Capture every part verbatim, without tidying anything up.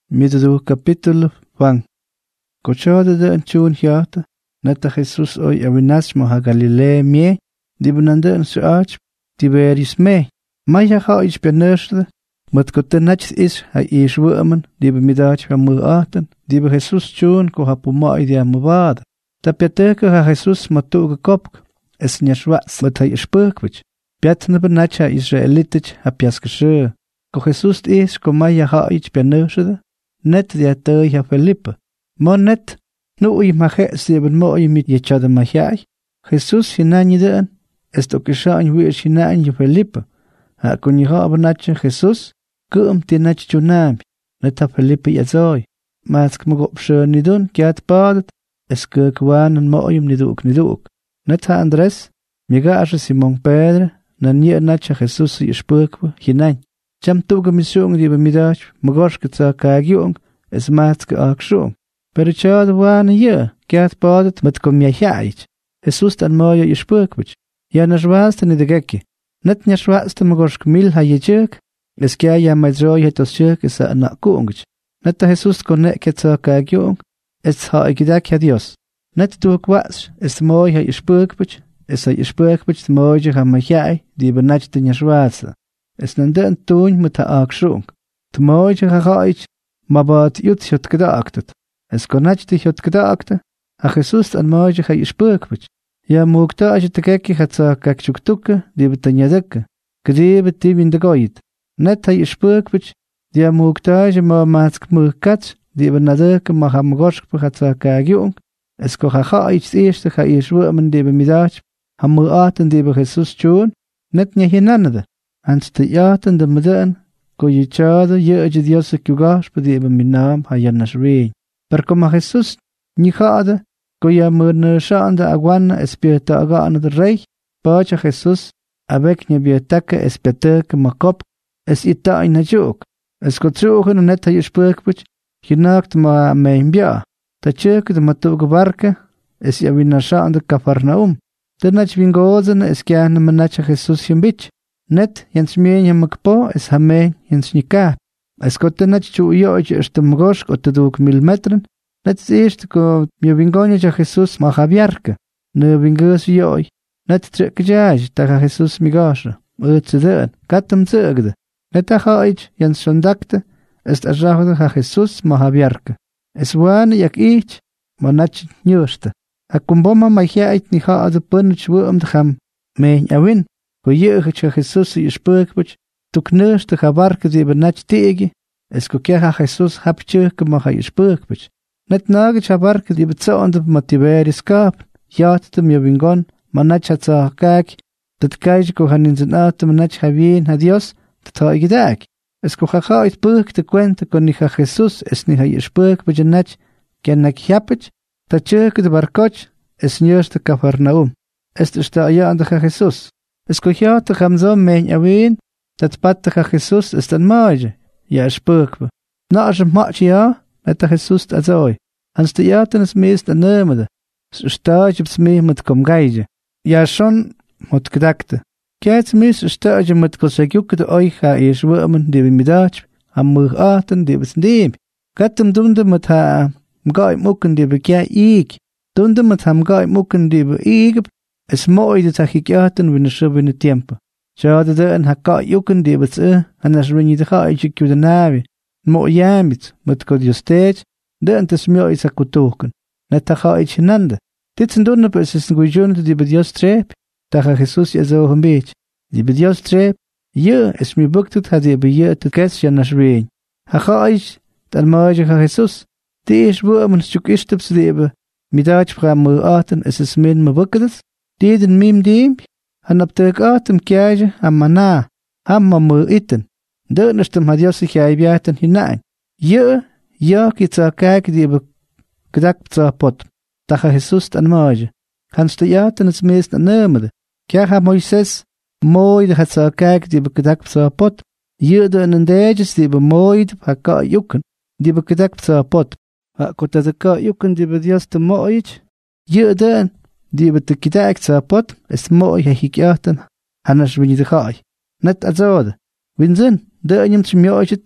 Middadu capítulo Juan. Cochada de anchun hiata. Nata Jesús hoy awinas moha Galilea mie. Dibunanda en suach. Tiberius me. Maya ha ich benerste. Mat kotenach is ha is woman. Dibe midach ha muaten. Dibe Jesús chun ko ha puma idea mubad. Tapiateka ha Jesús matuga kopk. Es nyashwats mat ha ispurkwich. Piatna benacha Israelitich ha piaskashe. Ko Jesús is ko maya ha ich benerste. Net dia te ja Felipe. Mon net, nu i mache sieben mo i mit jechade machai. Jesus hinani den, esto que shan wi hinani Felipe. Ha kuni ha abnache Jesus, kum tinach chunam. Net Felipe yazoi. Mask mo gop schön ni dun, kiat badet, es ke kwan mo im ni duk ni duk. Net ha Andres, miga asche Simon Pedro, na nie nache Jesus i spurkwa hinan. Cham tuga mission di bemidach, magoshke tsa kagyung, es matske akshung. Pero chad wan ye, kiat badet met kom ya hait. Jesus tan moya i spurkwich. Ya na schwaste ni de gekki. Net nya schwaste magoshke mil ha yechek, es kya ya majoy hetos chek es na kungch. Net Jesus konne ketsa kagyung, es ha igidak ya Dios. Net tu kwas, es moya i spurkwich, es i spurkwich moya ha mahai, di benach de nya schwaste. Es nanden tuin met ha akshung. Tmoije gagaich, ma bat jut jut gedaktet. Es konach dich jut gedakte. A Jesus an moije ha ispurkwich. Ja mugta aj te gekki hat sa kakchuktuke, die betanya dekke. Gedebe die in de goit. Net ha ispurkwich, die mugta aj ma matsk mugkats, die benadeke ma ha mgoshk hat sa kagyung. Es ko ha ha ich eerste ha iswurmen die bemidach, ha muaten die be Jesus chun, net nya hinanade. Ans te jaten de meden, ko je chade je je Dios kugas pedi be minam hayanas re. Per como Jesus ni khade, ko ya merne shande agwan espirita aga an de rei, pacha Jesus avec ni biotaka espirita makop, es ita in juk. Es ko trugen net ha spurkput, genakt ma meimbia. Ta chek de matug barke, es ya wina shande Kafarnaum. De nach wingozen es kyan menach Jesus himbich. Net jens mien makpo es hame jens nika. Es kotte net chu yo ich erste mgosh kotte duk mil metren. Net eerst ko mi vingonje ja Jesus ma Javierke. Ne vingos yo. Net trek jaj ta Jesus migash. Ut zeden. Katem zegde. Net ha ich jens sondakte. Es ajahde ha Jesus ma Javierke. Es wan jak ich ma nach nyuste. Akumboma ma hait ni ha de punch wo um de gam. Me awin. Ko jeugdje Jesus i spurkwich, tu knurste gabarke die benach tegi, es ko keha Jesus hapche kema ha spurkwich. Net nage chabarke die bezonde motiveris kap, jat dem wingon, manach tsa kak, dat kaij ko hanin zenat manach havien ha Dios, dat ha igedak. Es ko ha ha spurk te kwente kon ni ha Jesus es ni ha spurkwich nach, ken nak hapich, dat cheke de barkoch, es nyerste Kafarnaum. Es sta ja an de Jesus. Es cogiate gamzo men awin, dat patte Jesus is dan maje. Ja spurkbe. Na as mach ja, met Jesus azoi. Ans de jaten is meest de nemede. Staaj op smee met kom gaije. Ja schon mot gedakte. Kijk mis staaj met kosagjuk de oiga is wormen de middag, am mug aten de besneem. Katem dunde met ha, mgai mukken de bekia ik. Dunde met ham gai mukken de be ik. Es mooi de tachikiaten win de shubine tiempo. Chade de en hakka yuken de bets e, en as rinji de ga ik de navi. Mo yamit, met ko de stage, de en tes mio is akutoken. Net ta ga ik nande. Dit zijn donne is is ngujon de bedios trep, ta ga Jesus je zo een beetje. Die bedios trep, je is mi buktut had je be je te kes je nas rein. Ha ga ik, dan maje ga Jesus. Die is wo am stuk is te slebe. Mi daach fra mo aten is es min me bukkedes. Die den mim dim, han op de atem kjaje am mana, ham ma mo iten. De nestem had Dios sich ja biaten hinein. Je, ja kitsa kijk die be gedak tsa pot. Ta Jesus an maje. Hans de jaten es meest an nemede. Kja ha Moises, mooi de hat sa kijk die be gedak tsa pot. Je de en dejes die be mooi de ha ka yuken, die be gedak tsa pot. Ha kota de ka yuken die be Dios te moich. Je de die bet de kidak tsa pot, es mooi ha hikjaten, hanas wini de gaai. Net azode. Winzen, de enyem tmjoichet,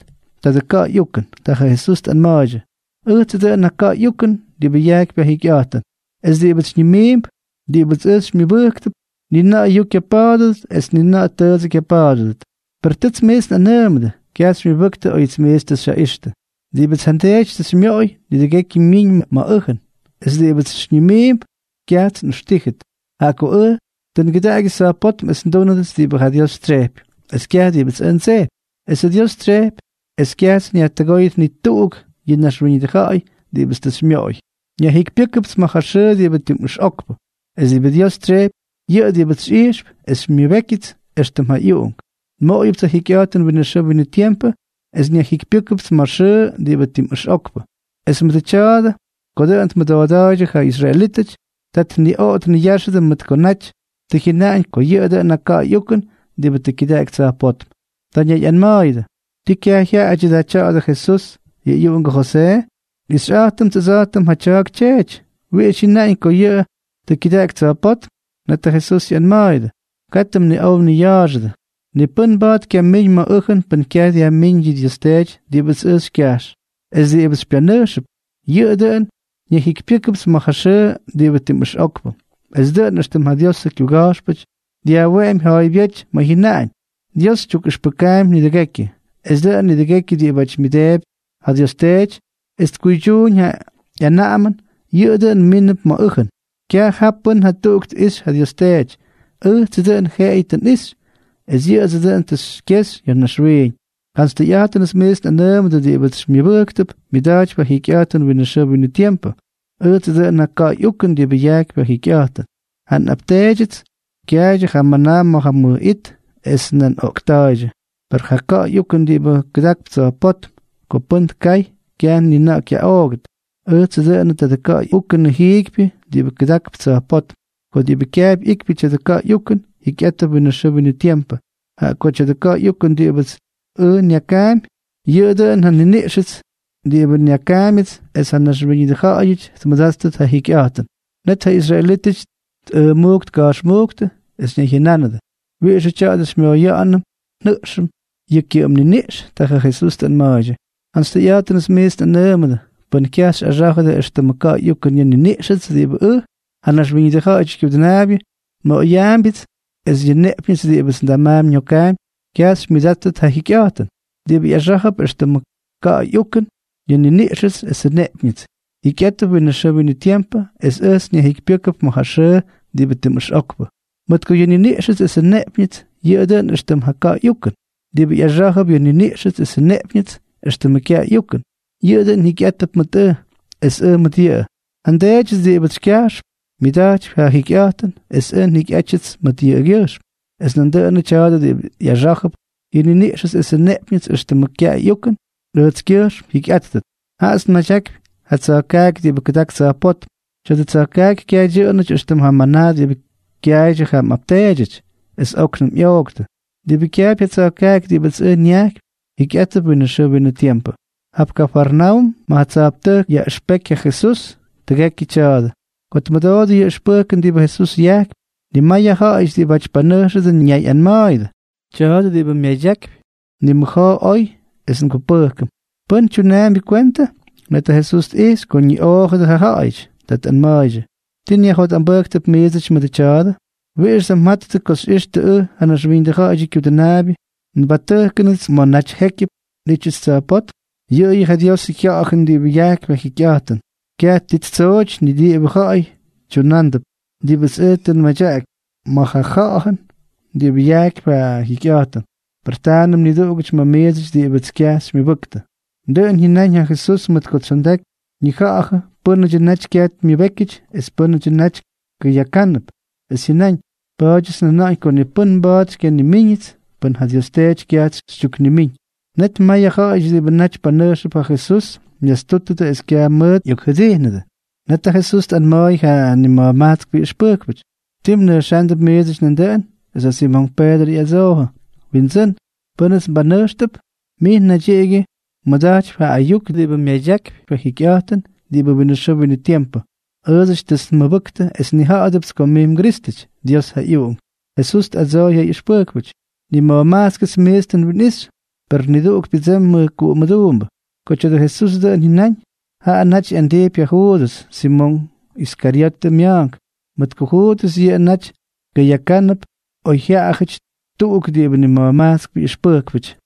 dat de ka yuken, dat Jesus tan maje. Uit de na ka yuken, die bejak bij hikjaten. Es die het niet meemp, die het is me werkt, ni na yukje padelt, es ni na tezekje padelt. Per tits meest na nemde, kjats me werkte o iets meestes ja ishte. Die het hanteert des mjoi, die de gekje min ma ugen. Es die het niet meemp, kjats n stichet. Hako e, den gedage sa pot mes donades die be had streep. Es kjat die het en ze. Es het jo streep, es kjats ni at goit ni toog, je nas rini de gai, die best des mjoi. Ja hik pikups ma khashe die betim mus okpo. Es die bet jo streep, je die bet schiesp, es mi wekit, es tem ha jong. Mo op te hikjaten binnen sche binnen tiempe, es ni hik pikups ma she die betim mus okpo. Es met de chade, kodent met de wadaje ga Israelitich, dat ni oot ni jasde met konach, te ginaen ko je de na ka yuken, die bet kidek tsa pot. Dan je en maide. Die kja aje da chade Jesus, je jong Jose, is atem te zatem ha chak chech. Wie is hinaen ko je te kidek tsa pot, net de Jesus en maide. Katem ni au ni jasde. Ni pun bad ke min ma uchen pen kja die min die stage, die bet is kjas. Es die bet spianership. Je den nie hik pikups ma khashe die betim is okpo. Es de nestem ha Dios ki gaspech, die awem hay viech ma hinaen. Dios chuk is bekaim ni de gekki. Es de ni de gekki die bach mideb, ha Dios stage, ist kujun ja ja namen, je den minp ma uchen. Kja happen hat dukt is ha Dios stage. E te den geiten is. Es je ze den te skes ja nasreen. Kannst du jaten es meest en nemen dat die wat mir werkt op, middag waar ik jaten winnen ze binnen tempo. Uit de na ka yuken die bejak waar ik jaten. Han apteget, kjaje ga manam ma mu it, es nen oktaje. Per ka yuken die be gedakt zo pot, ko punt kai, kjan ni na kja oget. Uit de na de ka yuken hiekpi, die be gedakt zo pot. Ko die bekjab ikpi de ka yuken, ik jaten winnen ze binnen tempo. Ha ko de ka yuken die be e nyakam, jede han ni nishits, die ben nyakamits, es han nas ben de gaajit, te madastet ha hikjaten. Net ha Israelitisch, e moogt gaas moogte, es nie genanade. Wie is het ja des meo janem, nuksem, je kiem ni nish, taga Jesus ten maage. Ans de jaten is meest en nemende, ben kjas a zagde es te maka jukken je ni nishits, die be e, han nas ben de gaajit kip de nabje, mo jambit, es je nepjens die bes da maam nyokam, kjas midatet ha hikjaten. Die be ajahab is te maka jukken, je ni nishits es nepjens. Hikjette binnen ze binnen tiempo, es is nie hikpikup ma hashe, die betim is okbe. Met ko je ni nishits es nepjens, je den is te maka jukken. Die be ajahab je ni nishits es nepjens, is te maka jukken. Je den hikjette met e, es e met je. En deetjes die bet skjaars, middaag ha hikjaten, es en hikjetsits met je geers. Es nan de chade die ajahab, je ni nishits es nepjens, is te maka jukken, het skjaars hikjette. Haast ma jak, het zou kijken die bekedak zou pot. Zodat het zou kijken kijk en het is hem hamana die bekijken hem apteget. Is ook een joogte. Die bekijp het zou kijken die bet een jak. Ik ette binnen zo binnen tempo. Heb Capernaum, maar het zou apte ja spekje Jesus te gekkie tjade. Kot me dode je spreken die bij Jesus jak. Die maya ha is die wat paneuse den jij en maide. Tjade die bij mij jak. Die me ga oi is een geperken. Punt je naam bekwente. Met de Jesus is, kon je ogen de gehaaj, dat een maage. Tien je gaat aan burgt op mezig met de tjade. Wie is een matte te kos is te u, en als wien de gaajik op de nabi, en wat turkenits, maar nat hekje, liedjes te pot. Je je gaat jou zich jagen die bejak weg gekjaten. Kjat dit zoog, niet die begaai, tjonande, die was eten met jak, maar ga gagen, die bejak weg gekjaten. Vertaan niet ook maar mezig die het skjas me bukte. Deun hinein ja Jesus met God zondak, ni gaage, punne je net kiet mi wekich, es punne je net ke ja kanep. Es hinein, baadjes na naai kon je pun baad ken ni minit, pun had je steeds kiet stuk ni min. Net ma ja gaage die benach paneuse pa Jesus, ja stottete es kia meut juk gezegnede. Net de Jesus en mooi ga ni ma maat kwi spurkwit. Timne schande mezig nen deun, es as imong peder ja zoge. Winzen, punnes baneustep, min na jege, Madach fa ayuk die be mejak fa hikjaten die be binnen zo binnen tempo. Özig des mabukte es ni ha adabs komim Christich, Dios ha iung. Jesus azo ja ispurkwich. Die ma maskes meesten winis, per niduk pizem mu ku mudumb. Cocho de Jesús de ninañ, ha anach andepia Judas, Simón Iscariot de miank, met ku Judas ye anach, gayakanap, oihiachich, tuuk di ibn mamask bi spurkwich.